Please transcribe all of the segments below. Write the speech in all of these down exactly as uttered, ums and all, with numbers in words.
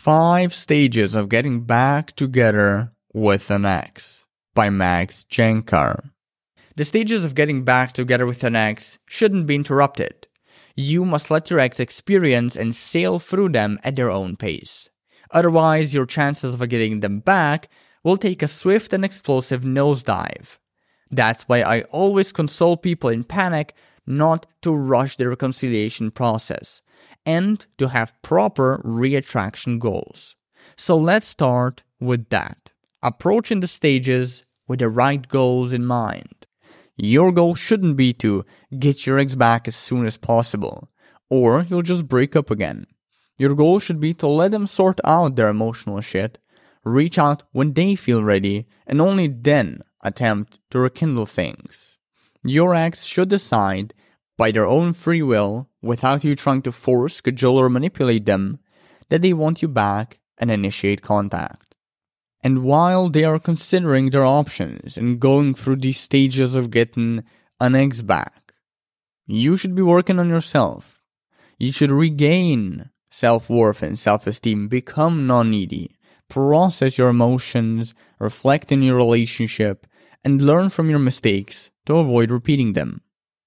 Five Stages of Getting Back Together with an Ex by Max Jankar. The stages of getting back together with an ex shouldn't be interrupted. You must let your ex experience and sail through them at their own pace. Otherwise, your chances of getting them back will take a swift and explosive nosedive. That's why I always console people in panic not to rush the reconciliation process and to have proper reattraction goals. So let's start with that. Approaching the stages with the right goals in mind. Your goal shouldn't be to get your ex back as soon as possible, or you'll just break up again. Your goal should be to let them sort out their emotional shit, reach out when they feel ready, and only then attempt to rekindle things. Your ex should decide, by their own free will, without you trying to force, cajole, or manipulate them, that they want you back and initiate contact. And while they are considering their options and going through these stages of getting an ex back, you should be working on yourself. You should regain self-worth and self-esteem, become non-needy, process your emotions, reflect in your relationship, and learn from your mistakes to avoid repeating them.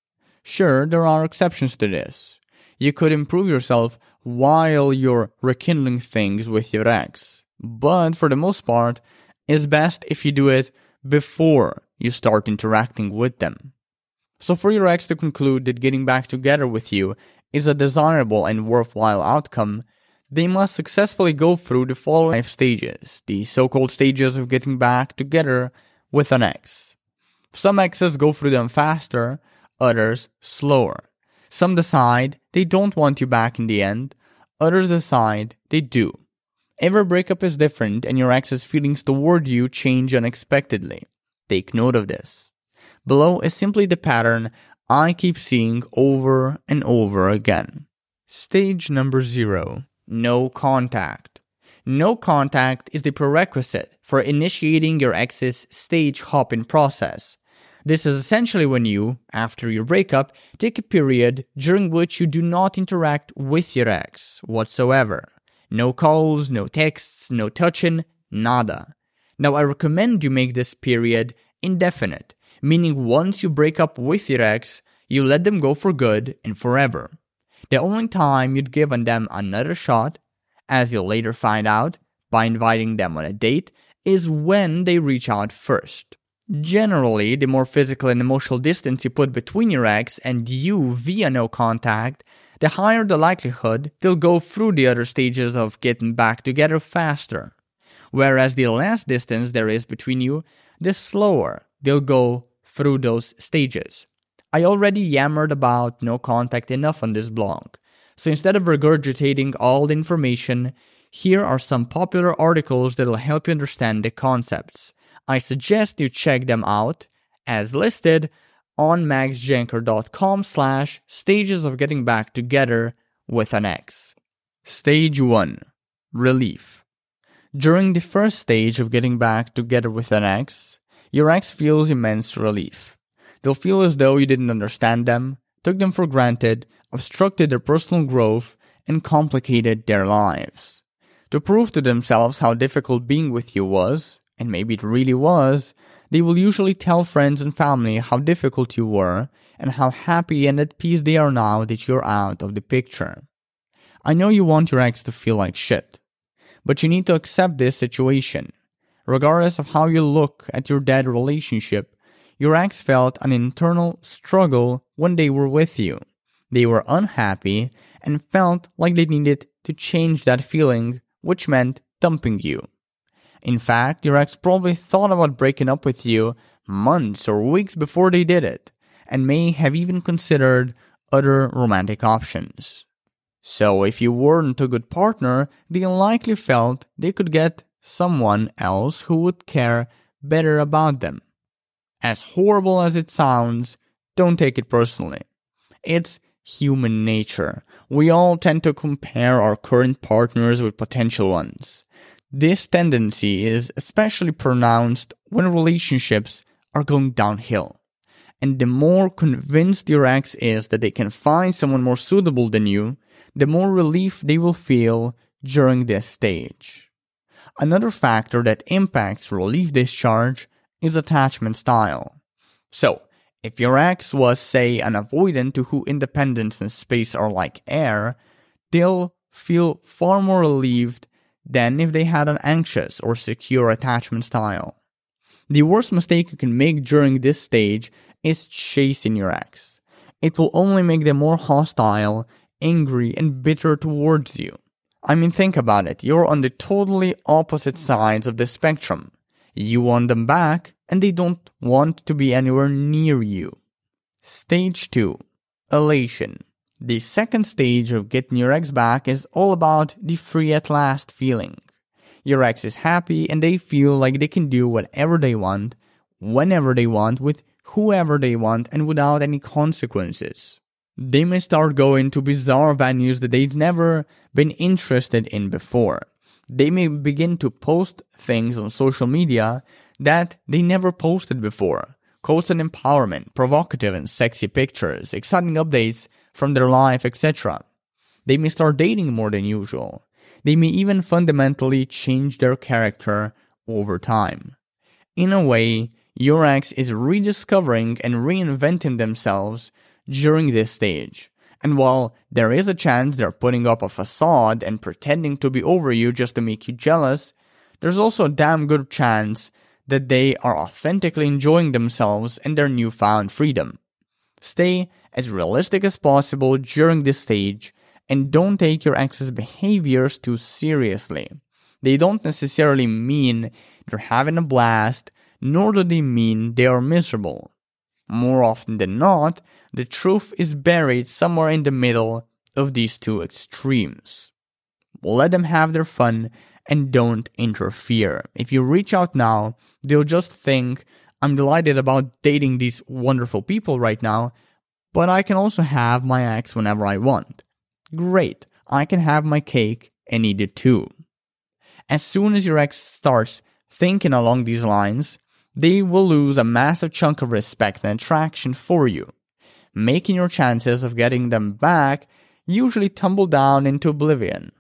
Sure, there are exceptions to this. You could improve yourself while you're rekindling things with your ex. But for the most part, it's best if you do it before you start interacting with them. So for your ex to conclude that getting back together with you is a desirable and worthwhile outcome, they must successfully go through the following five stages, the so-called stages of getting back together with an ex. Some exes go through them faster, others slower. Some decide they don't want you back in the end, others decide they do. Every breakup is different and your ex's feelings toward you change unexpectedly. Take note of this. Below is simply the pattern I keep seeing over and over again. Stage number zero. No contact. No contact is the prerequisite for initiating your ex's stage hopping process. This is essentially when you, after your breakup, take a period during which you do not interact with your ex whatsoever. No calls, no texts, no touching, nada. Now I recommend you make this period indefinite, meaning once you break up with your ex, you let them go for good and forever. The only time you'd give on them another shot, as you'll later find out by inviting them on a date, is when they reach out first. Generally, the more physical and emotional distance you put between your ex and you via no contact, the higher the likelihood they'll go through the other stages of getting back together faster. Whereas the less distance there is between you, the slower they'll go through those stages. I already yammered about no contact enough on this blog, so instead of regurgitating all the information, here are some popular articles that'll help you understand the concepts. I suggest you check them out, as listed, on maxjankar.com slash stages of getting back together with an ex. Stage one. Relief. During the first stage of getting back together with an ex, your ex feels immense relief. They'll feel as though you didn't understand them, took them for granted, obstructed their personal growth, and complicated their lives. To prove to themselves how difficult being with you was, and maybe it really was, they will usually tell friends and family how difficult you were and how happy and at peace they are now that you're out of the picture. I know you want your ex to feel like shit, but you need to accept this situation. Regardless of how you look at your dead relationship, your ex felt an internal struggle when they were with you. They were unhappy and felt like they needed to change that feeling, which meant dumping you. In fact, your ex probably thought about breaking up with you months or weeks before they did it, and may have even considered other romantic options. So if you weren't a good partner, they likely felt they could get someone else who would care better about them. As horrible as it sounds, don't take it personally. It's human nature. We all tend to compare our current partners with potential ones. This tendency is especially pronounced when relationships are going downhill. And the more convinced your ex is that they can find someone more suitable than you, the more relief they will feel during this stage. Another factor that impacts relief discharge is attachment style. So, if your ex was, say, an avoidant to whom independence and space are like air, they'll feel far more relieved than if they had an anxious or secure attachment style. The worst mistake you can make during this stage is chasing your ex. It will only make them more hostile, angry, and bitter towards you. I mean, think about it. You're on the totally opposite sides of the spectrum. You want them back, and they don't want to be anywhere near you. Stage two. Elation. The second stage of getting your ex back is all about the free at last feeling. Your ex is happy and they feel like they can do whatever they want, whenever they want, with whoever they want, and without any consequences. They may start going to bizarre venues that they've never been interested in before. They may begin to post things on social media that they never posted before. Constant empowerment, provocative and sexy pictures, exciting updates from their life, et cetera. They may start dating more than usual. They may even fundamentally change their character over time. In a way, your ex is rediscovering and reinventing themselves during this stage. And while there is a chance they're putting up a facade and pretending to be over you just to make you jealous, there's also a damn good chance that they are authentically enjoying themselves and their newfound freedom. Stay as realistic as possible during this stage and don't take your ex's behaviors too seriously. They don't necessarily mean they're having a blast, nor do they mean they are miserable. More often than not, the truth is buried somewhere in the middle of these two extremes. Let them have their fun and don't interfere. If you reach out now, they'll just think, I'm delighted about dating these wonderful people right now, but I can also have my ex whenever I want. Great, I can have my cake and eat it too. As soon as your ex starts thinking along these lines, they will lose a massive chunk of respect and attraction for you, making your chances of getting them back usually tumble down into oblivion.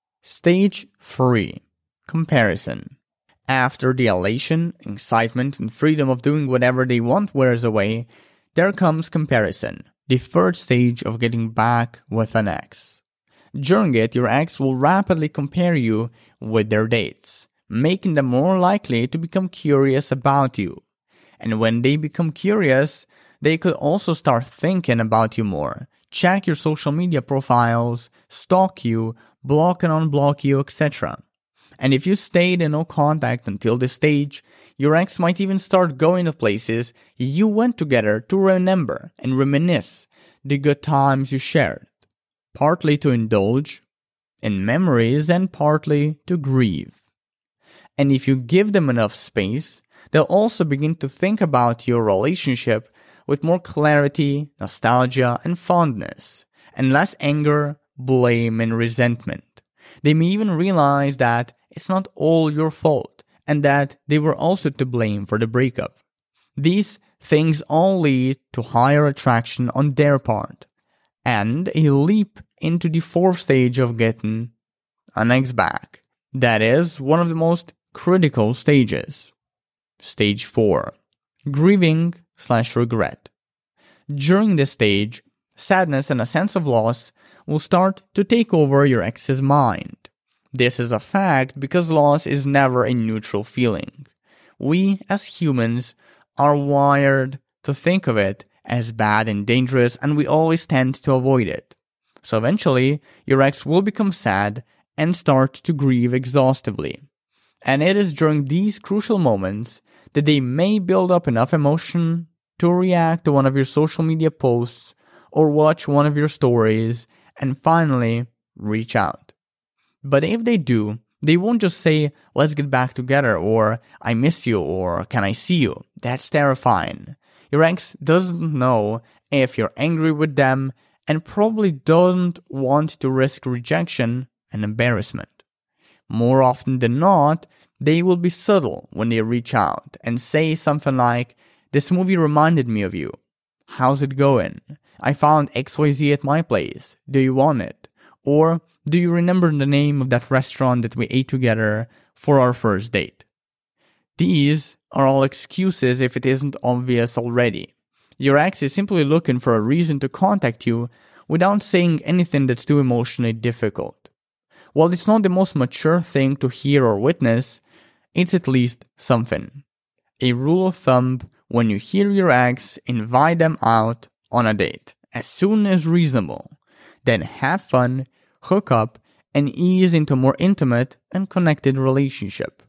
Stage three. Comparison. After the elation, excitement, and freedom of doing whatever they want wears away, there comes comparison, the third stage of getting back with an ex. During it, your ex will rapidly compare you with their dates, making them more likely to become curious about you. And when they become curious, they could also start thinking about you more, check your social media profiles, stalk you, block and unblock you, et cetera. And if you stayed in no contact until this stage, your ex might even start going to places you went together to remember and reminisce the good times you shared, partly to indulge in memories and partly to grieve. And if you give them enough space, they'll also begin to think about your relationship with more clarity, nostalgia, and fondness, and less anger, blame, and resentment. They may even realize that it's not all your fault, and that they were also to blame for the breakup. These things all lead to higher attraction on their part, and a leap into the fourth stage of getting an ex back. That is one of the most critical stages. Stage four. Grieving slash regret. During this stage, sadness and a sense of loss will start to take over your ex's mind. This is a fact because loss is never a neutral feeling. We, as humans, are wired to think of it as bad and dangerous, and we always tend to avoid it. So eventually, your ex will become sad and start to grieve exhaustively. And it is during these crucial moments that they may build up enough emotion to react to one of your social media posts or watch one of your stories and finally reach out. But if they do, they won't just say, let's get back together, or I miss you, or can I see you? That's terrifying. Your ex doesn't know if you're angry with them and probably doesn't want to risk rejection and embarrassment. More often than not, they will be subtle when they reach out and say something like, this movie reminded me of you. How's it going? I found X Y Z at my place. Do you want it? Or Do you remember the name of that restaurant that we ate together for our first date? These are all excuses if it isn't obvious already. Your ex is simply looking for a reason to contact you without saying anything that's too emotionally difficult. While it's not the most mature thing to hear or witness, it's at least something. A rule of thumb: when you hear your ex, invite them out on a date as soon as reasonable. Then have fun, hook up, and ease into a more intimate and connected relationship.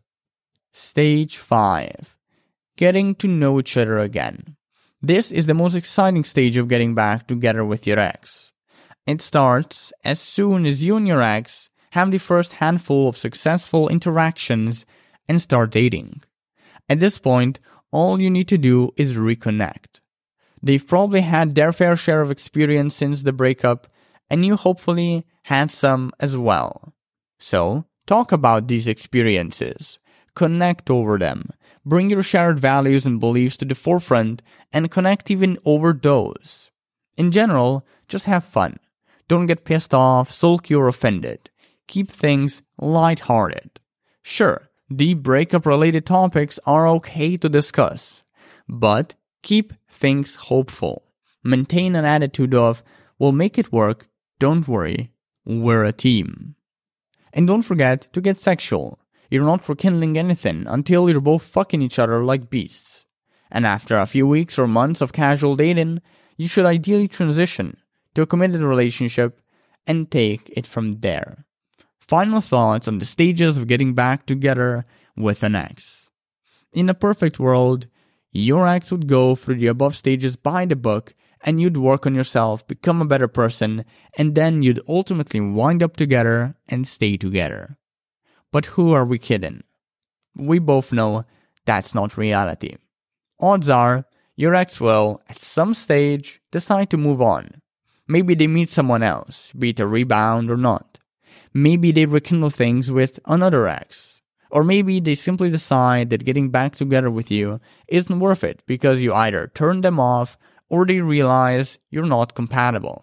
Stage five. Getting to know each other again. This is the most exciting stage of getting back together with your ex. It starts as soon as you and your ex have the first handful of successful interactions and start dating. At this point, all you need to do is reconnect. They've probably had their fair share of experience since the breakup, and you hopefully had some as well. So, talk about these experiences. Connect over them. Bring your shared values and beliefs to the forefront and connect even over those. In general, just have fun. Don't get pissed off, sulky, or offended. Keep things lighthearted. Sure, deep breakup-related topics are okay to discuss, but keep things hopeful. Maintain an attitude of, we'll make it work, don't worry, we're a team. And don't forget to get sexual. You're not rekindling anything until you're both fucking each other like beasts. And after a few weeks or months of casual dating, you should ideally transition to a committed relationship and take it from there. Final thoughts on the stages of getting back together with an ex. In a perfect world, your ex would go through the above stages by the book, and you'd work on yourself, become a better person, and then you'd ultimately wind up together and stay together. But who are we kidding? We both know that's not reality. Odds are, your ex will, at some stage, decide to move on. Maybe they meet someone else, be it a rebound or not. Maybe they rekindle things with another ex. Or maybe they simply decide that getting back together with you isn't worth it because you either turn them off or they realize you're not compatible.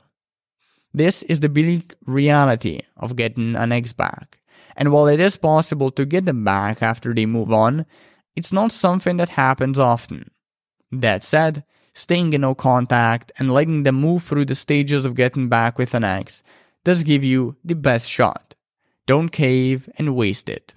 This is the bleak reality of getting an ex back. And while it is possible to get them back after they move on, it's not something that happens often. That said, staying in no contact and letting them move through the stages of getting back with an ex does give you the best shot. Don't cave and waste it.